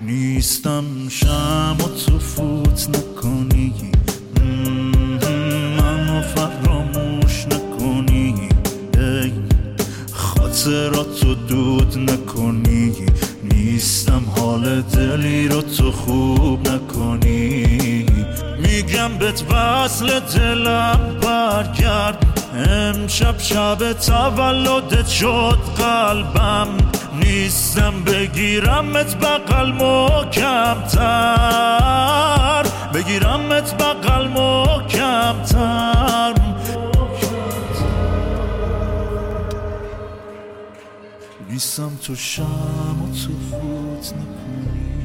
نیستم شم و تو فوت نکنی، منو فراموش نکنی، ای خاطراتو دود نکنی، نیستم حال دلی رو تو خوب نکنی. میگم بهت وصل دلم برگرد، امشب شب تولدت شد قلبم، نیستم بگیرمت بغل محکم‌تر، بگیرمت بغل محکم‌تر. نیستم تو شم و تو فوت نکنی.